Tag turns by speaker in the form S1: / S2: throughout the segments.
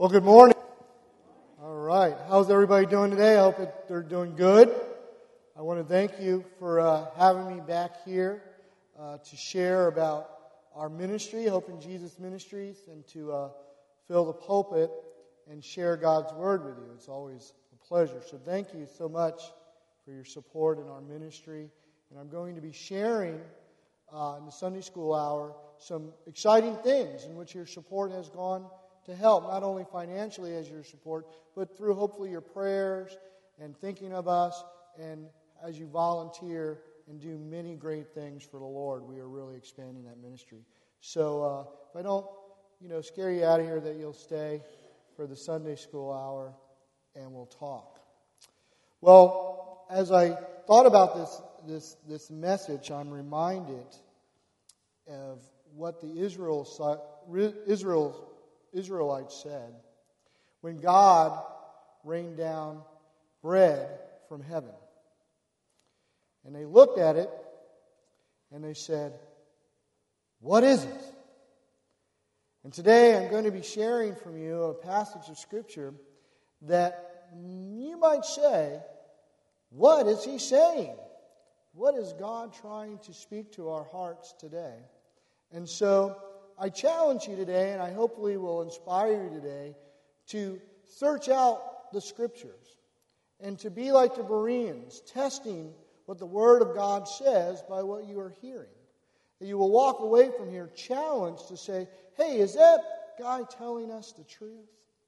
S1: Well, good morning. All right. How's everybody doing today? I hope they're doing good. I want to thank you for having me back here to share about our ministry, Hope in Jesus Ministries, and to fill the pulpit and share God's Word with you. It's always a pleasure. So thank you so much for your support in our ministry. And I'm going to be sharing in the Sunday school hour some exciting things in which your support has gone to help, not only financially as your support, but through hopefully your prayers and thinking of us, and as you volunteer and do many great things for the Lord. We are really expanding that ministry. So if I don't, scare you out of here, that you'll stay for the Sunday school hour and we'll talk. Well, as I thought about this message, I'm reminded of what the Israelites said when God rained down bread from heaven. And they looked at it and they said, "What is it?" And today I'm going to be sharing from you a passage of Scripture that you might say, what is he saying? What is God trying to speak to our hearts today? And so I challenge you today, and I hopefully will inspire you today, to search out the Scriptures and to be like the Bereans, testing what the Word of God says by what you are hearing. That you will walk away from here challenged to say, hey, is that guy telling us the truth?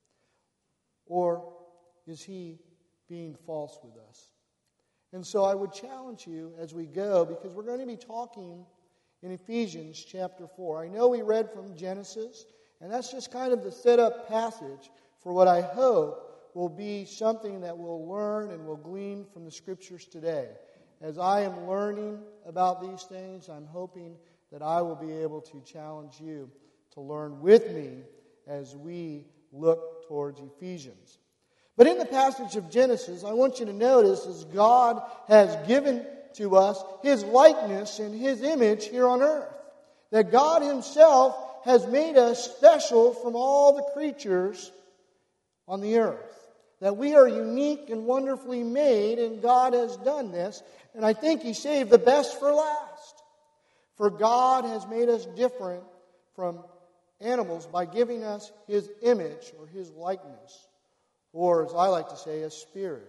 S1: Or is he being false with us? And so I would challenge you as we go, because we're going to be talking in Ephesians chapter 4. I know we read from Genesis, and that's just kind of the set-up passage for what I hope will be something that we'll learn and we'll glean from the Scriptures today. As I am learning about these things, I'm hoping that I will be able to challenge you to learn with me as we look towards Ephesians. But in the passage of Genesis, I want you to notice as God has given to us His likeness and His image here on earth, that God Himself has made us special from all the creatures on the earth. That we are unique and wonderfully made, and God has done this. And I think He saved the best for last. For God has made us different from animals by giving us His image or His likeness. Or, as I like to say, a spirit.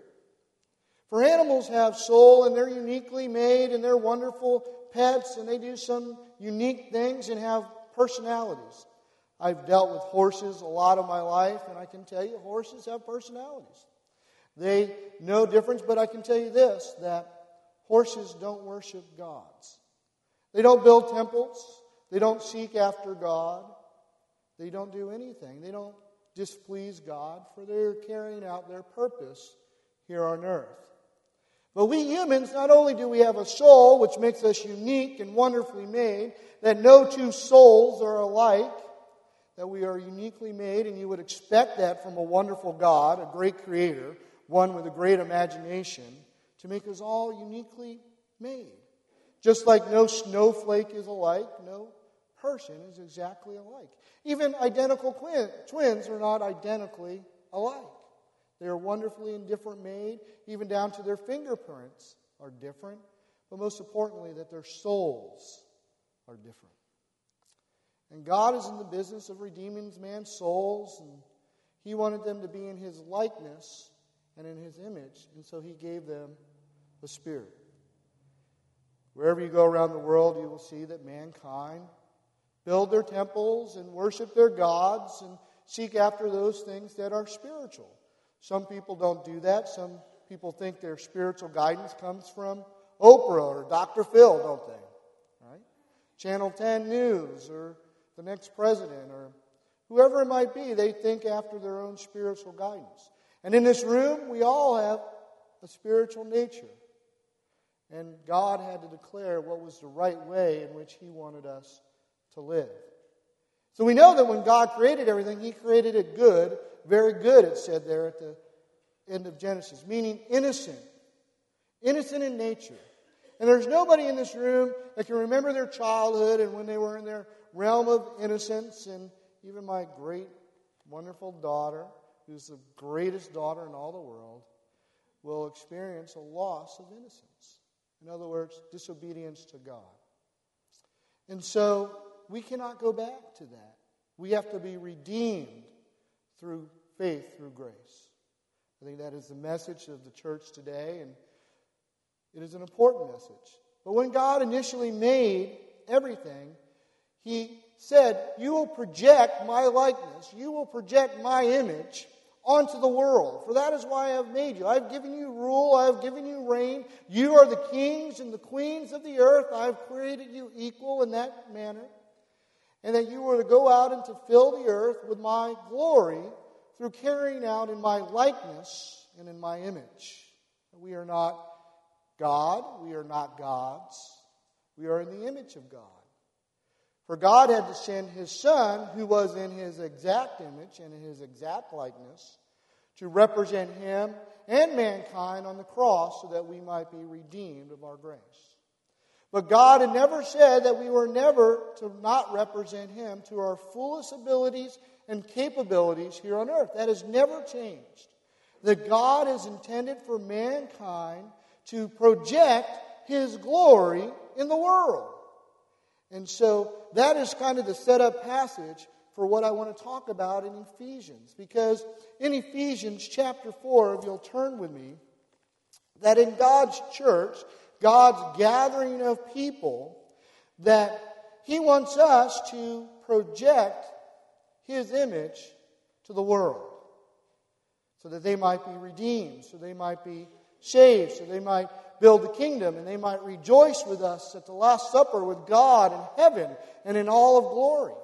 S1: For animals have soul, and they're uniquely made, and they're wonderful pets, and they do some unique things and have personalities. I've dealt with horses a lot of my life, and I can tell you horses have personalities. They know difference, but I can tell you this, that horses don't worship gods. They don't build temples. They don't seek after God. They don't do anything. They don't displease God, for they're carrying out their purpose here on earth. But we humans, not only do we have a soul, which makes us unique and wonderfully made, that no two souls are alike, that we are uniquely made, and you would expect that from a wonderful God, a great creator, one with a great imagination, to make us all uniquely made. Just like no snowflake is alike, no person is exactly alike. Even identical twins are not identically alike. They are wonderfully and different made, even down to their fingerprints are different, but most importantly, that their souls are different. And God is in the business of redeeming man's souls, and He wanted them to be in His likeness and in His image, and so He gave them a spirit. Wherever you go around the world, you will see that mankind build their temples and worship their gods and seek after those things that are spiritual. Some people don't do that. Some people think their spiritual guidance comes from Oprah or Dr. Phil, don't they? Right? Channel 10 News or the next president or whoever it might be, they think after their own spiritual guidance. And in this room, we all have a spiritual nature. And God had to declare what was the right way in which He wanted us to live. So we know that when God created everything, He created it good, very good, it said there at the end of Genesis, meaning innocent in nature. And there's nobody in this room that can remember their childhood and when they were in their realm of innocence. And even my great wonderful daughter, who's the greatest daughter in all the world, will experience a loss of innocence. In other words, disobedience to God. And so we cannot go back to that. We have to be redeemed through faith, through grace. I think that is the message of the church today, and it is an important message. But when God initially made everything, He said, you will project my likeness, you will project my image onto the world. For that is why I have made you. I have given you rule, I have given you reign. You are the kings and the queens of the earth. I have created you equal in that manner. And that you were to go out and to fill the earth with my glory through carrying out in my likeness and in my image. We are not God, we are not gods. We are in the image of God. For God had to send His Son, who was in His exact image and in His exact likeness, to represent Him and mankind on the cross so that we might be redeemed of our grace. But God had never said that we were never to not represent Him to our fullest abilities and capabilities here on earth. That has never changed. That God is intended for mankind to project His glory in the world. And so that is kind of the setup passage for what I want to talk about in Ephesians. Because in Ephesians chapter 4, if you'll turn with me, that in God's church, God's gathering of people, that He wants us to project His image to the world. So that they might be redeemed, so they might be saved, so they might build the kingdom, and they might rejoice with us at the Last Supper with God in heaven and in all of glory.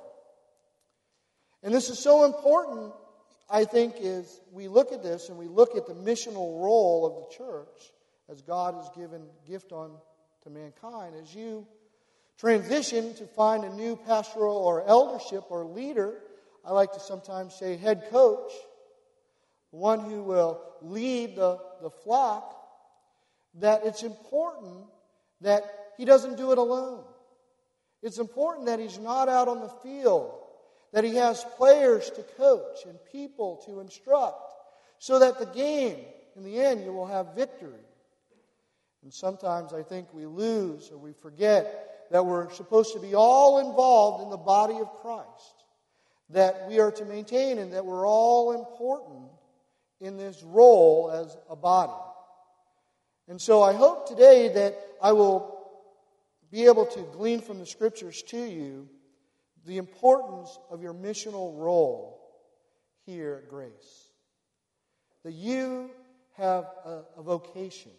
S1: And this is so important, I think, is we look at this and we look at the missional role of the church as God has given gift on to mankind. As you transition to find a new pastoral or eldership or leader, I like to sometimes say head coach, one who will lead the flock, that it's important that he doesn't do it alone. It's important that he's not out on the field, that he has players to coach and people to instruct, so that the game, in the end, you will have victory. And sometimes I think we lose or we forget that we're supposed to be all involved in the body of Christ, that we are to maintain and that we're all important in this role as a body. And so I hope today that I will be able to glean from the Scriptures to you the importance of your missional role here at Grace. That you have a vocation,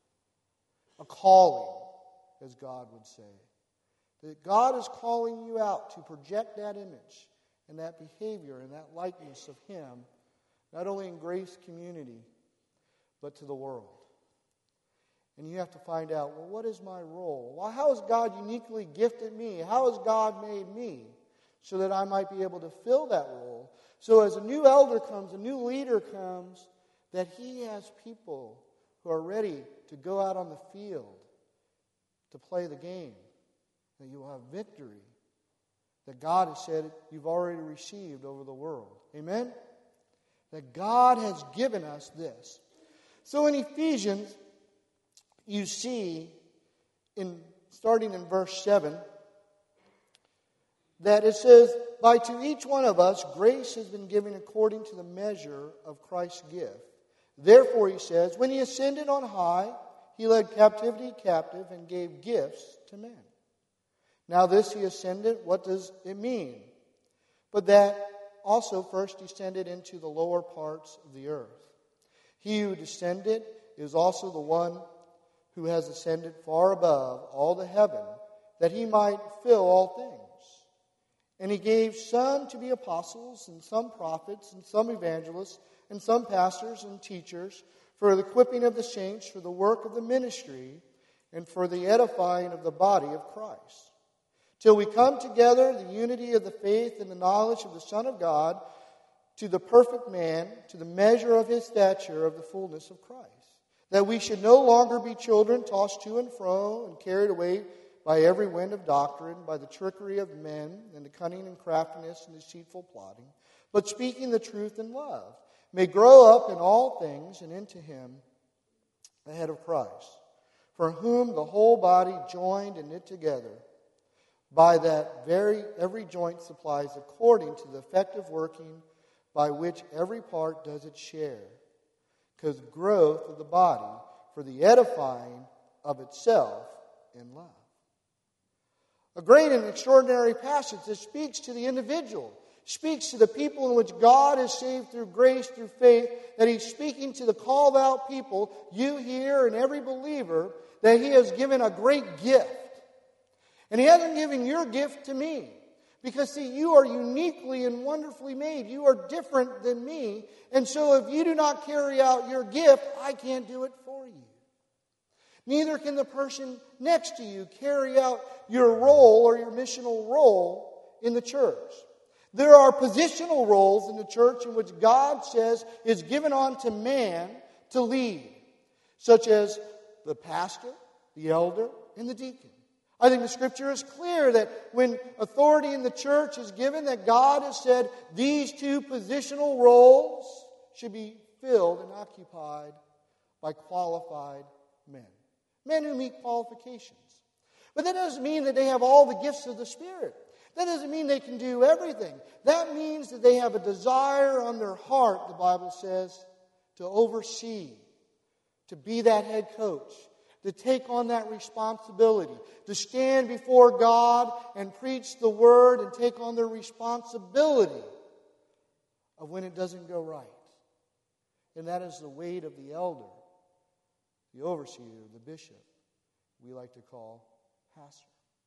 S1: a calling, as God would say. That God is calling you out to project that image and that behavior and that likeness of Him, not only in Grace Community, but to the world. And you have to find out, well, what is my role? Well, how has God uniquely gifted me? How has God made me so that I might be able to fill that role? So as a new elder comes, a new leader comes, that he has people who are ready to go out on the field to play the game. That you will have victory that God has said you've already received over the world. Amen? That God has given us this. So in Ephesians, you see, starting in verse 7, that it says, "By to each one of us grace has been given according to the measure of Christ's gift. Therefore," he says, "when He ascended on high, He led captivity captive and gave gifts to men." Now this He ascended, what does it mean? But that also first descended into the lower parts of the earth. He who descended is also the one who has ascended far above all the heaven, that He might fill all things. And He gave some to be apostles, and some prophets, and some evangelists, and some pastors and teachers, for the equipping of the saints, for the work of the ministry, and for the edifying of the body of Christ, till we come together in the unity of the faith and the knowledge of the Son of God, to the perfect man, to the measure of His stature of the fullness of Christ. That we should no longer be children tossed to and fro and carried away by every wind of doctrine, by the trickery of men and the cunning and craftiness and deceitful plotting, but speaking the truth in love, may grow up in all things and into Him, the head of Christ, for whom the whole body joined and knit together, by that every joint supplies according to the effective working by which every part does its share, because growth of the body for the edifying of itself in love. A great and extraordinary passage that speaks to the individual, speaks to the people in which God has saved through grace, through faith, that He's speaking to the called out people, you here and every believer, that He has given a great gift. And He hasn't given your gift to me. Because, see, you are uniquely and wonderfully made. You are different than me. And so if you do not carry out your gift, I can't do it for you. Neither can the person next to you carry out your role or your missional role in the church. There are positional roles in the church in which God says is given unto man to lead, such as the pastor, the elder, and the deacon. I think the Scripture is clear that when authority in the church is given, that God has said these two positional roles should be filled and occupied by qualified men. Men who meet qualifications. But that doesn't mean that they have all the gifts of the Spirit. That doesn't mean they can do everything. That means that they have a desire on their heart, the Bible says, to oversee, to be that head coach, to take on that responsibility, to stand before God and preach the Word and take on the responsibility of when it doesn't go right. And that is the weight of the elder, the overseer, the bishop, we like to call pastor.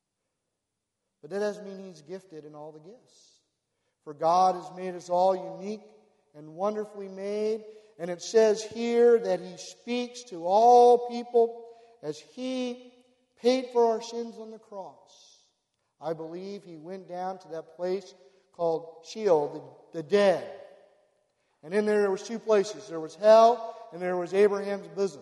S1: But that doesn't mean he's gifted in all the gifts. For God has made us all unique and wonderfully made. And it says here that He speaks to all people as He paid for our sins on the cross. I believe He went down to that place called Sheol, the dead. And in there was two places. There was hell and there was Abraham's bosom.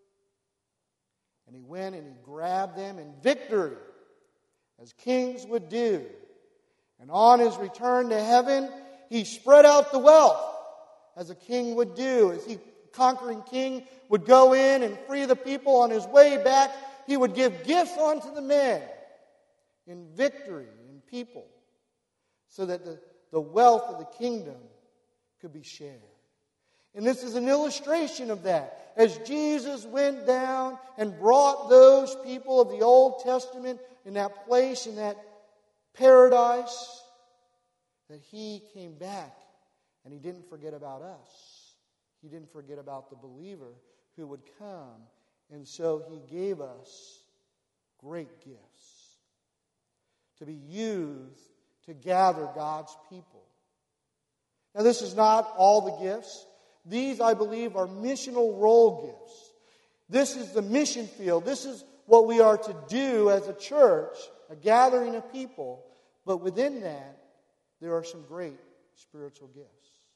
S1: And He went and He grabbed them in victory, as kings would do. And on His return to heaven, He spread out the wealth, as a king would do. As He, conquering king, would go in and free the people, on His way back, He would give gifts unto the men in victory, in people, so that the wealth of the kingdom could be shared. And this is an illustration of that. As Jesus went down and brought those people of the Old Testament in that place, in that paradise, that He came back and He didn't forget about us. He didn't forget about the believer who would come. And so He gave us great gifts to be used to gather God's people. Now, this is not all the gifts. These, I believe, are missional role gifts. This is the mission field. This is what we are to do as a church, a gathering of people. But within that, there are some great spiritual gifts.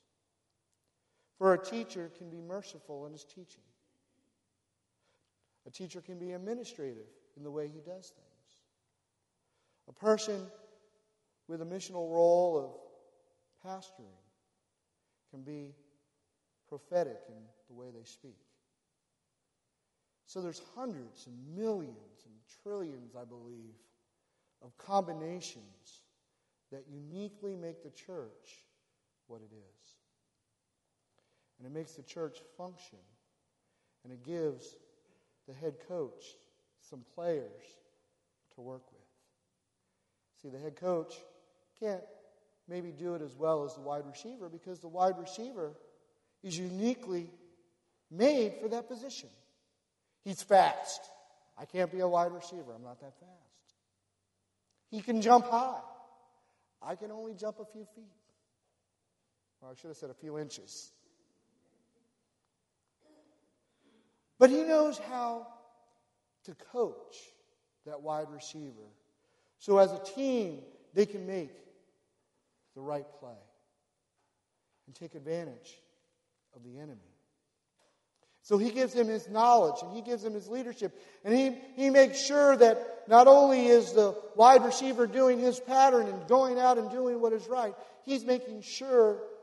S1: For a teacher can be merciful in his teaching. A teacher can be administrative in the way he does things. A person with a missional role of pastoring can be prophetic in the way they speak. So there's hundreds and millions and trillions, I believe, of combinations that uniquely make the church what it is. And it makes the church function. And it gives the head coach some players to work with. See, the head coach can't maybe do it as well as the wide receiver, because the wide receiver is uniquely made for that position. He's fast. I can't be a wide receiver. I'm not that fast. He can jump high. I can only jump a few feet. Or I should have said a few inches. But he knows how to coach that wide receiver. So as a team, they can make the right play and take advantage of the enemy. So he gives him his knowledge and he gives him his leadership. And he makes sure that not only is the wide receiver doing his pattern and going out and doing what is right, he's making sure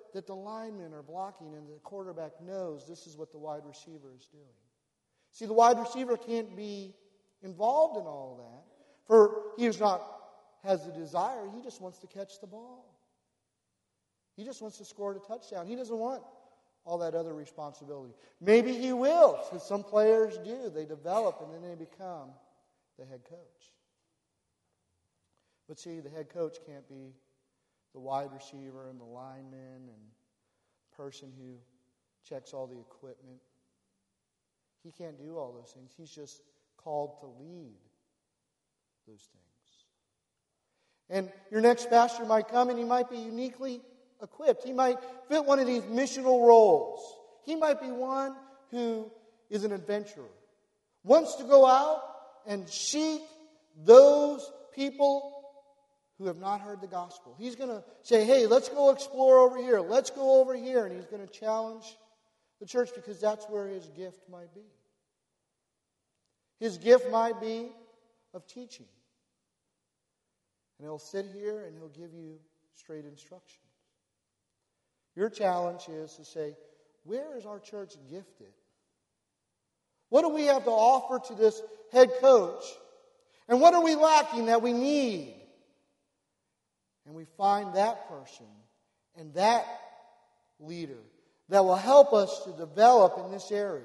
S1: that the linemen are blocking and the quarterback knows this is what the wide receiver is doing. See, the wide receiver can't be involved in all of that, for he has the desire. He just wants to catch the ball. He just wants to score a touchdown. He doesn't want all that other responsibility. Maybe he will, because some players do. They develop and then they become the head coach. But see, the head coach can't be the wide receiver and the lineman and the person who checks all the equipment. He can't do all those things. He's just called to lead those things. And your next pastor might come and he might be uniquely equipped. He might fit one of these missional roles. He might be one who is an adventurer, wants to go out and seek those people who have not heard the gospel. He's going to say, hey, let's go explore over here. Let's go over here. And he's going to challenge the church because that's where his gift might be. His gift might be of teaching. And he'll sit here and he'll give you straight instructions. Your challenge is to say, where is our church gifted? What do we have to offer to this head coach? And what are we lacking that we need? And we find that person and that leader that will help us to develop in this area.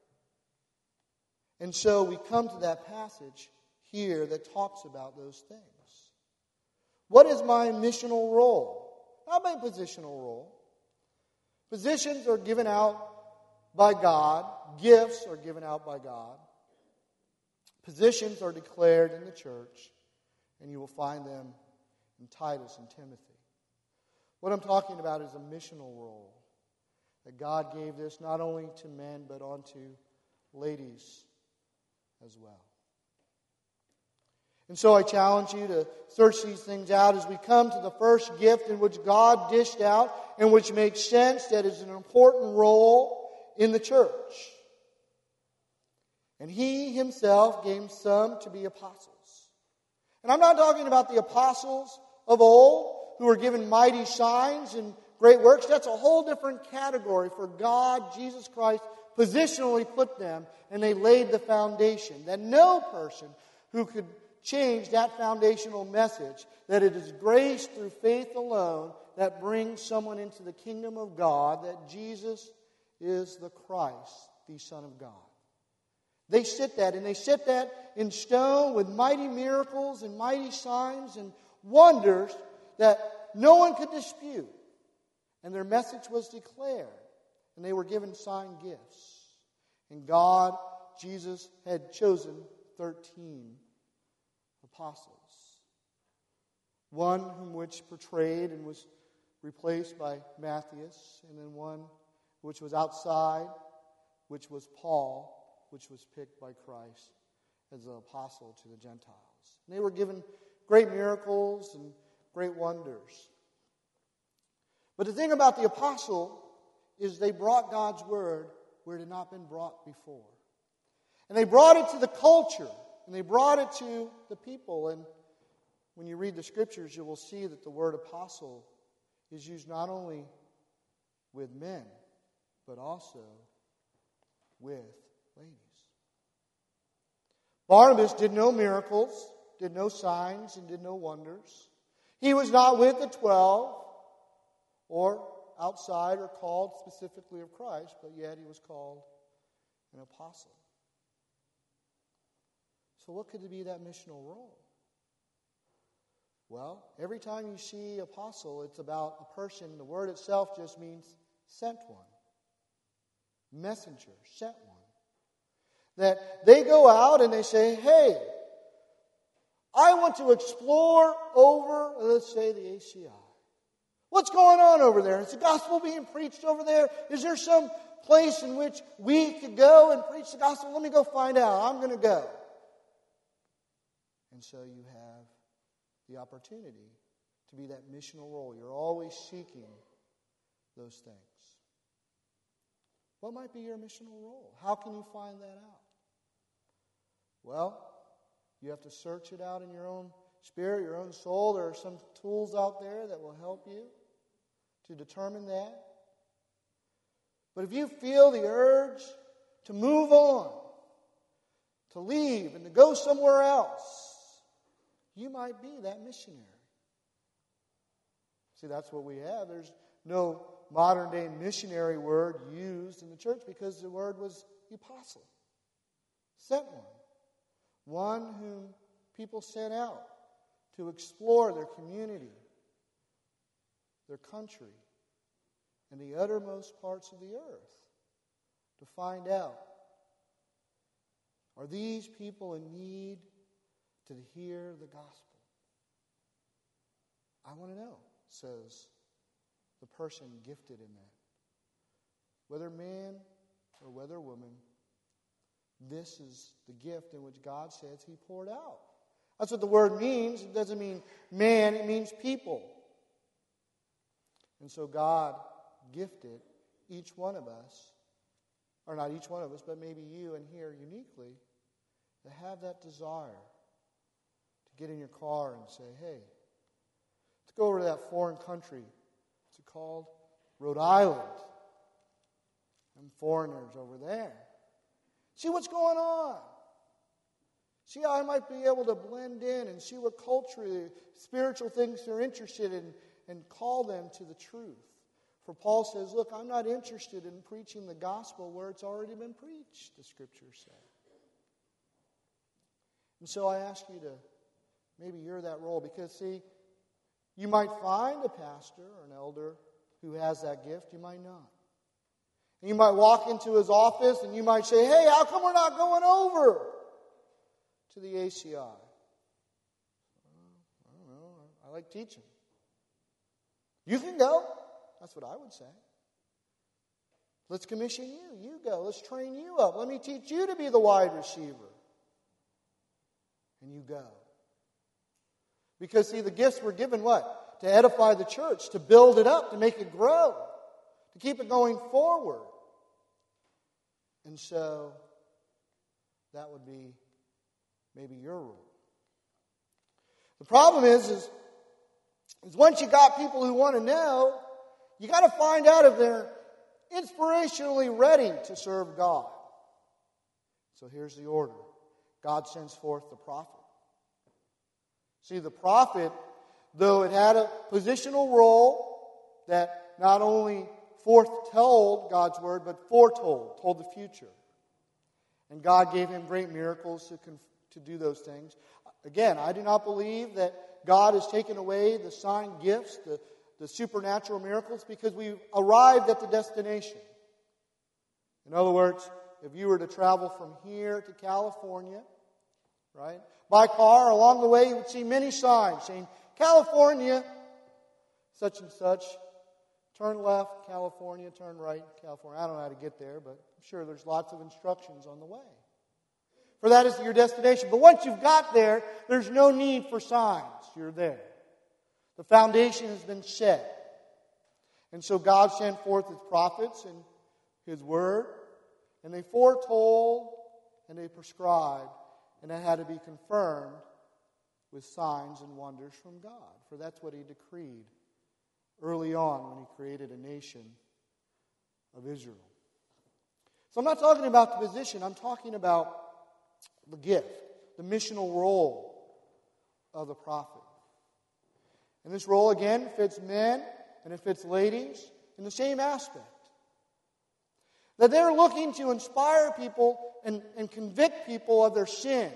S1: And so we come to that passage here that talks about those things. What is my missional role? Not my positional role. Positions are given out by God. Gifts are given out by God. Positions are declared in the church, and you will find them in Titus and Timothy. What I'm talking about is a missional role that God gave this not only to men but onto ladies as well. And so I challenge you to search these things out as we come to the first gift in which God dished out and which makes sense, that is an important role in the church. And He Himself gave some to be apostles. And I'm not talking about the apostles of old who were given mighty signs and great works. That's a whole different category, for God, Jesus Christ, positionally put them, and they laid the foundation. That no person who could change that foundational message, that it is grace through faith alone that brings someone into the kingdom of God, that Jesus is the Christ, the Son of God. They sit that in stone with mighty miracles and mighty signs and wonders that no one could dispute. And their message was declared, and they were given sign gifts. And God, Jesus, had chosen 13 apostles. One whom which portrayed and was replaced by Matthias, and then one which was outside, which was Paul, which was picked by Christ as an apostle to the Gentiles. And they were given great miracles and great wonders. But the thing about the apostle is they brought God's word where it had not been brought before. And they brought it to the culture, and they brought it to the people. And when you read the scriptures, you will see that the word apostle is used not only with men, but also with ladies. Barnabas did no miracles, did no signs, and did no wonders. He was not with the 12 or outside or called specifically of Christ, but yet he was called an apostle. So what could be that missional role? Well, every time you see apostle, it's about a person. The word itself just means sent one. Messenger, sent one. That they go out and they say, hey, I want to explore over, let's say, the ACI. What's going on over there? Is the gospel being preached over there? Is there some place in which we could go and preach the gospel? Let me go find out. I'm going to go. And so you have the opportunity to be that missional role. You're always seeking those things. What might be your missional role? How can you find that out? Well, you have to search it out in your own spirit, your own soul. There are some tools out there that will help you to determine that. But if you feel the urge to move on, to leave and to go somewhere else, you might be that missionary. See, that's what we have. There's no modern day missionary word used in the church because the word was the apostle. Sent one whom people sent out to explore their community, their country, and the uttermost parts of the earth to find out, are these people in need to hear the gospel? I want to know, says the person gifted in that. Whether man or whether woman, this is the gift in which God says He poured out. That's what the word means. It doesn't mean man, it means people. And so God gifted each one of us, or not each one of us, but maybe you and here uniquely, to have that desire to get in your car and say, hey, let's go over to that foreign country. What's it called? Rhode Island. And foreigners over there. See what's going on. See how I might be able to blend in and see what culture, spiritual things they're interested in, and call them to the truth. For Paul says, look, I'm not interested in preaching the gospel where it's already been preached, the Scriptures say. And so I ask you to, maybe you're that role, because see, you might find a pastor or an elder who has that gift, you might not. And you might walk into his office and you might say, hey, how come we're not going over to the ACI? I don't know, I like teaching. You can go. That's what I would say. Let's commission you. You go. Let's train you up. Let me teach you to be the wide receiver. And you go. Because, see, the gifts were given what? To edify the church, to build it up, to make it grow, to keep it going forward. And so, that would be maybe your role. The problem is once you got people who want to know, you got to find out if they're inspirationally ready to serve God. So here's the order. God sends forth the prophet. See, the prophet, though it had a positional role that not only foretold God's word, but told the future. And God gave him great miracles to do those things. Again, I do not believe that God has taken away the sign gifts, the supernatural miracles, because we've arrived at the destination. In other words, if you were to travel from here to California, right, by car, along the way you would see many signs saying, California, such and such, turn left, California, turn right, California. I don't know how to get there, but I'm sure there's lots of instructions on the way. For that is your destination. But once you've got there, there's no need for signs. You're there. The foundation has been set. And so God sent forth His prophets and His word, and they foretold and they prescribed, and that had to be confirmed with signs and wonders from God. For that's what He decreed early on when He created a nation of Israel. So I'm not talking about the position, I'm talking about the gift, the missional role of the prophet. And this role, again, fits men and it fits ladies in the same aspect. That they're looking to inspire people and convict people of their sin.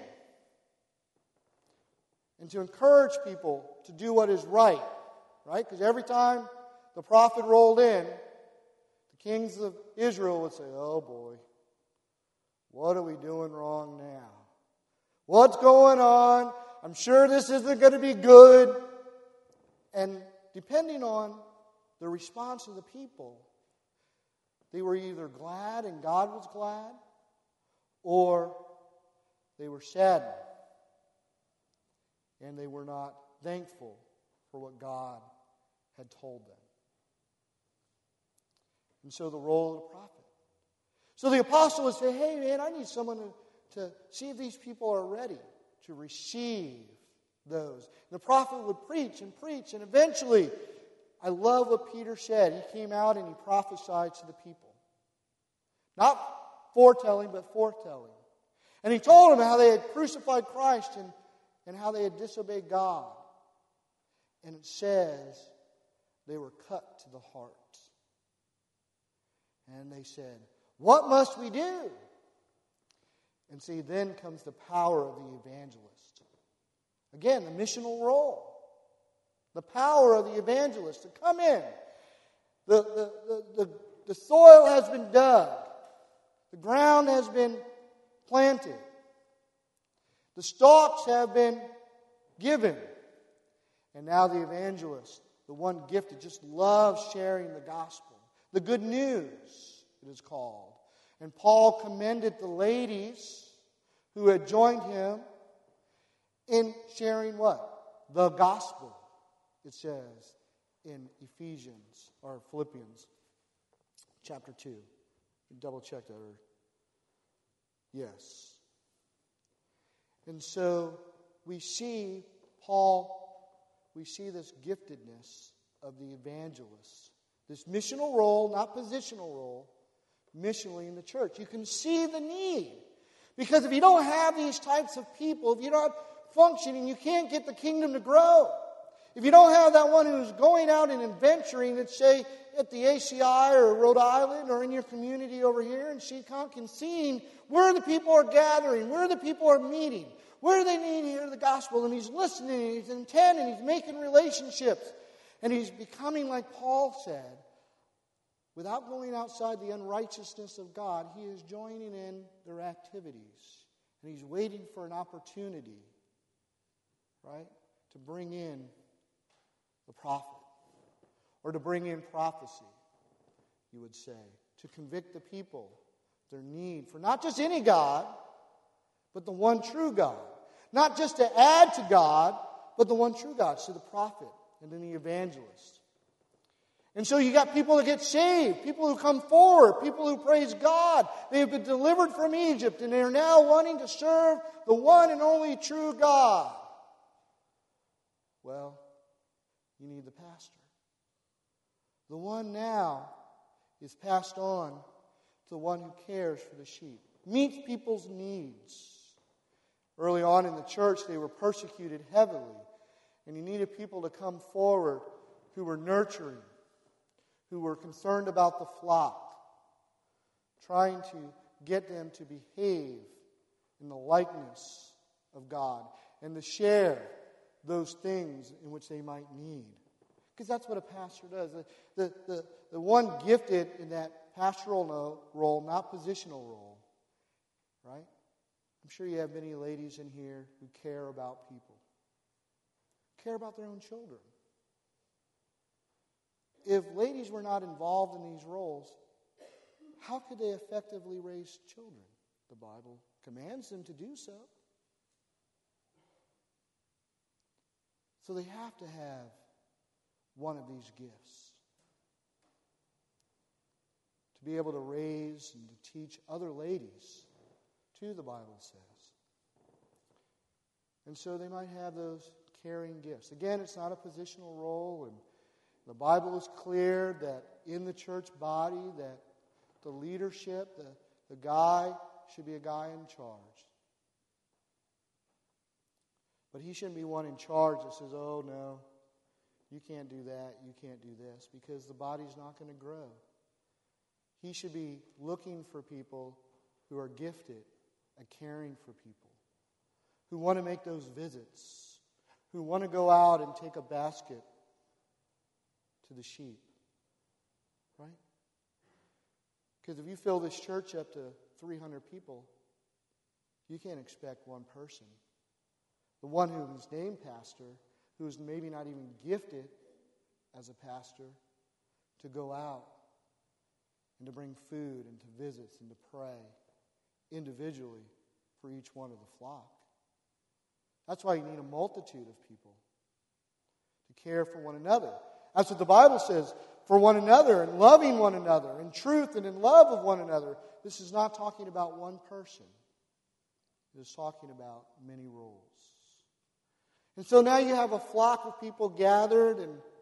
S1: And to encourage people to do what is right. Right? Because every time the prophet rolled in, the kings of Israel would say, oh boy, what are we doing wrong now? What's going on? I'm sure this isn't going to be good. And depending on the response of the people, they were either glad and God was glad, or they were saddened and they were not thankful for what God had told them. And so the role of the prophet. So the apostle would say, hey man, I need someone to see if these people are ready to receive those. And the prophet would preach, and eventually, I love what Peter said. He came out and he prophesied to the people. Not foretelling, but foretelling. And he told them how they had crucified Christ and how they had disobeyed God. And it says they were cut to the heart. And they said, what must we do? And see, then comes the power of the evangelist. Again, the missional role. The power of the evangelist to come in. The soil has been dug. The ground has been planted. The stalks have been given. And now the evangelist, the one gifted, just loves sharing the gospel. The good news, it is called. And Paul commended the ladies who had joined him in sharing what? The gospel, it says in Ephesians, or Philippians chapter 2. Double check that. Yes. And so we see this giftedness of the evangelist. This missional role, not positional role, missionally in the church. You can see the need. Because if you don't have these types of people, if you're not functioning, you can't get the kingdom to grow. If you don't have that one who's going out and adventuring, let's say at the ACI or Rhode Island or in your community over here in Sheekonk and seeing where the people are gathering, where the people are meeting, where they need to hear the gospel, and he's listening, and he's intent, and he's making relationships, and he's becoming, like Paul said, without going outside the unrighteousness of God, he is joining in their activities, and he's waiting for an opportunity, right, to bring in the prophet, or to bring in prophecy, you would say, to convict the people their need for not just any God, but the one true God. Not just to add to God, but the one true God. So the prophet and then the evangelist. And so you got people that get saved, people who come forward, people who praise God. They have been delivered from Egypt, and they are now wanting to serve the one and only true God. Well, you need the pastor. The one now is passed on to the one who cares for the sheep, meets people's needs. Early on in the church, they were persecuted heavily, and you needed people to come forward who were nurturing, who were concerned about the flock, trying to get them to behave in the likeness of God and to share those things in which they might need. Because that's what a pastor does. The one gifted in that pastoral role, not positional role, right? I'm sure you have many ladies in here who care about people, care about their own children. If ladies were not involved in these roles, how could they effectively raise children? The Bible commands them to do so. So they have to have one of these gifts. To be able to raise and to teach other ladies too, the Bible says. And so they might have those caring gifts. Again, it's not a positional role, and the Bible is clear that in the church body that the leadership, the guy should be a guy in charge. But he shouldn't be one in charge that says, oh no, you can't do that, you can't do this, because the body's not going to grow. He should be looking for people who are gifted at caring for people, who want to make those visits, who want to go out and take a basket to the sheep. Right? Because if you fill this church up to 300 people, you can't expect one person. The one who is named pastor, who's maybe not even gifted as a pastor, to go out and to bring food and to visits and to pray individually for each one of the flock. That's why you need a multitude of people to care for one another. That's what the Bible says, for one another and loving one another in truth and in love of one another. This is not talking about one person. It is talking about many roles. And so now you have a flock of people gathered, and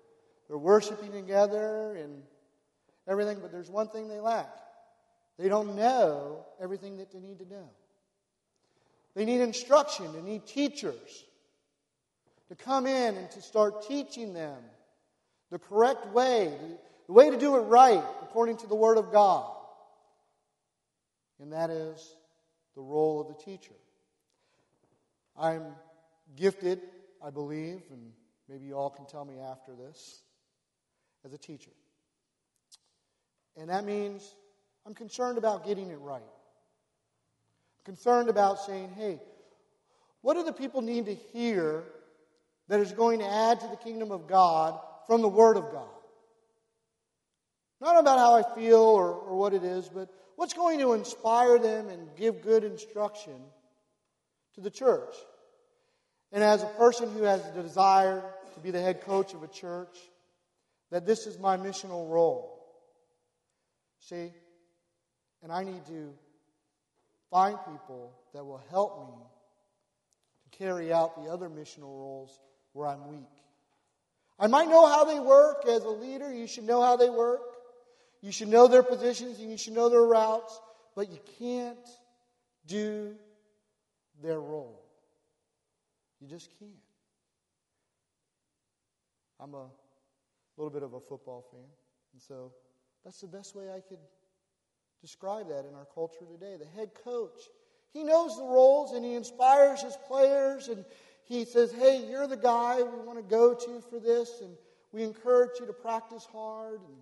S1: They're worshiping together and everything, but there's one thing they lack. They don't know everything that they need to know. They need instruction. They need teachers to come in and to start teaching them the correct way, the way to do it right according to the Word of God. And that is the role of the teacher. I'm gifted, I believe, and maybe you all can tell me after this, as a teacher. And that means I'm concerned about getting it right. I'm concerned about saying, hey, what do the people need to hear that is going to add to the kingdom of God from the Word of God? Not about how I feel or what it is, but what's going to inspire them and give good instruction to the church. And as a person who has the desire to be the head coach of a church, that this is my missional role. See? And I need to find people that will help me to carry out the other missional roles where I'm weak. I might know how they work as a leader. You should know how they work. You should know their positions and you should know their routes. But you can't do their role. You just can't. I'm a little bit of a football fan. And so that's the best way I could describe that in our culture today. The head coach, he knows the roles and he inspires his players and he says, hey, you're the guy we want to go to for this and we encourage you to practice hard and,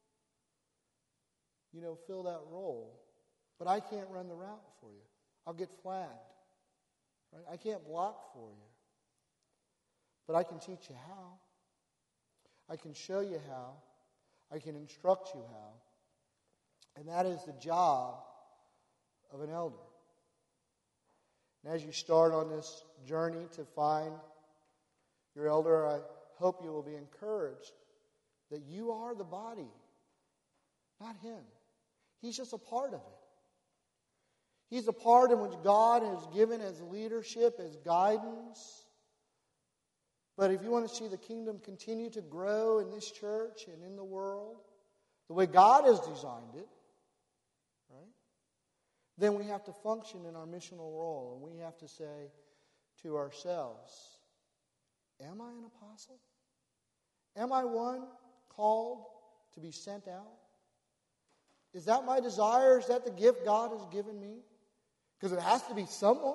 S1: fill that role. But I can't run the route for you. I'll get flagged. Right? I can't block for you. But I can teach you how. I can show you how. I can instruct you how. And that is the job of an elder. And as you start on this journey to find your elder, I hope you will be encouraged that you are the body, not him. He's just a part of it. He's a part in which God has given as leadership, as guidance. But if you want to see the kingdom continue to grow in this church and in the world, the way God has designed it, right? Then we have to function in our missional role. And we have to say to ourselves, am I an apostle? Am I one called to be sent out? Is that my desire? Is that the gift God has given me? Because it has to be someone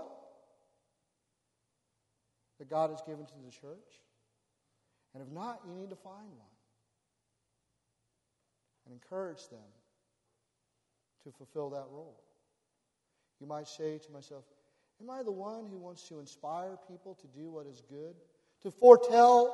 S1: that God has given to the church. And if not, you need to find one. And encourage them to fulfill that role. You might say to myself, am I the one who wants to inspire people to do what is good? To forthtell,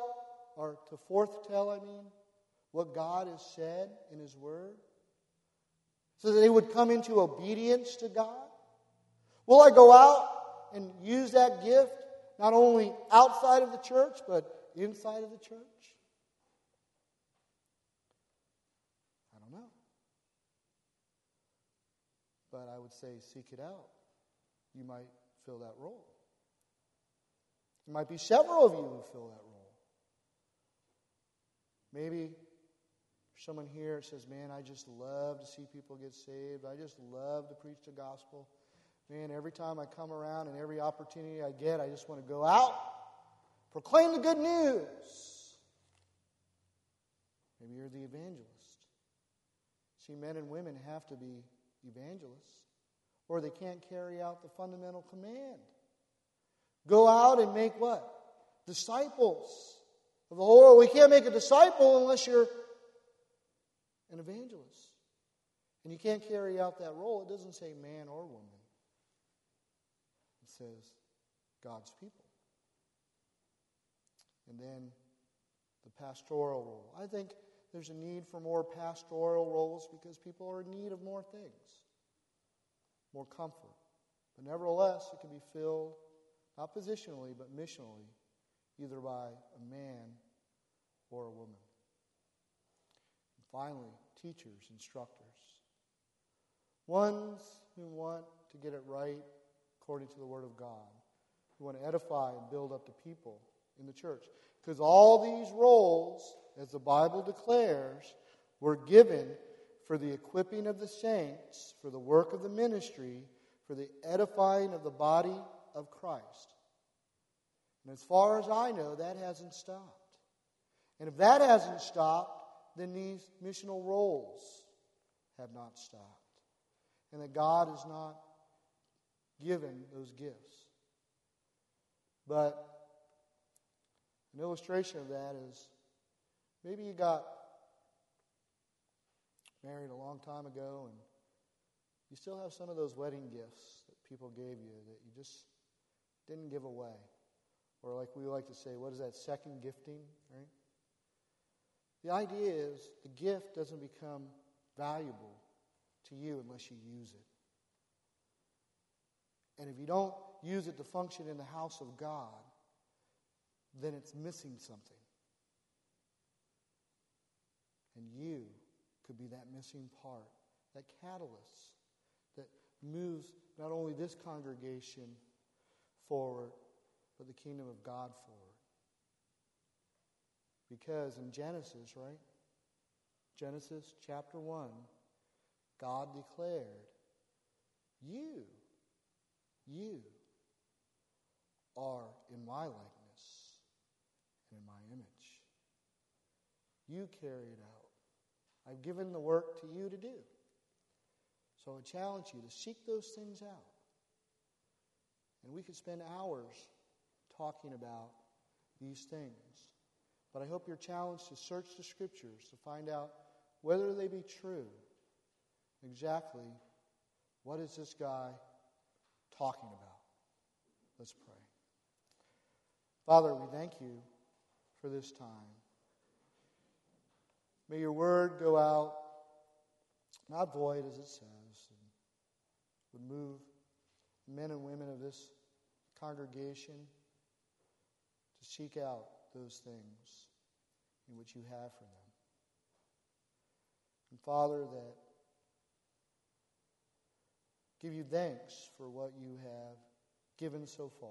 S1: what God has said in His Word? So that they would come into obedience to God? Will I go out and use that gift not only outside of the church, but inside of the church? I don't know. But I would say seek it out. You might fill that role. There might be several of you who fill that role. Maybe someone here says, man, I just love to see people get saved. I just love to preach the gospel. Man, every time I come around and every opportunity I get, I just want to go out, proclaim the good news. Maybe you're the evangelist. See, men and women have to be evangelists, or they can't carry out the fundamental command. Go out and make what? Disciples of the whole world. We can't make a disciple unless you're an evangelist. And you can't carry out that role. It doesn't say man or woman. It says God's people. And then the pastoral role. I think there's a need for more pastoral roles because people are in need of more things. More comfort. But nevertheless, it can be filled, not positionally, but missionally, either by a man or a woman. And finally, teachers, instructors. Ones who want to get it right according to the Word of God, who want to edify and build up the people in the church. Because all these roles, as the Bible declares, were given for the equipping of the saints, for the work of the ministry, for the edifying of the body of Christ. And as far as I know, that hasn't stopped. And if that hasn't stopped, then these missional roles have not stopped. And that God has not given those gifts. But an illustration of that is maybe you got married a long time ago and you still have some of those wedding gifts that people gave you that you just didn't give away. Or like we like to say, what is that, second gifting, right? The idea is the gift doesn't become valuable to you unless you use it. And if you don't use it to function in the house of God, then it's missing something. And you could be that missing part, that catalyst that moves not only this congregation forward, but the kingdom of God forward. Because in Genesis, right? Genesis chapter 1, God declared, you are in my likeness and in my image. You carry it out. I've given the work to you to do. So I challenge you to seek those things out. And we could spend hours talking about these things. But I hope you're challenged to search the Scriptures to find out whether they be true. Exactly what is this guy talking about? Let's pray. Father, we thank you for this time. May your word go out, not void as it says, and would move men and women of this congregation to seek out those things in which you have for them. And Father, that give you thanks for what you have given so far.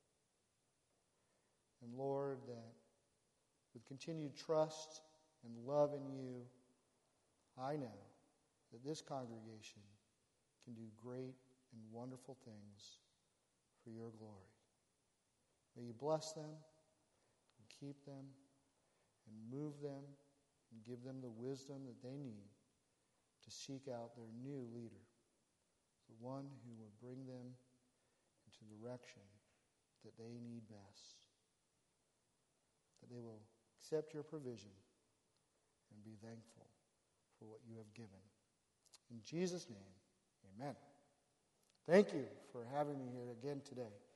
S1: And Lord, that with continued trust and love in you, I know that this congregation can do great and wonderful things for your glory. May you bless them and keep them and move them and give them the wisdom that they need to seek out their new leader, the one who will bring them into the direction that they need best, that they will accept your provision and be thankful for what you have given. In Jesus' name, amen. Thank you for having me here again today.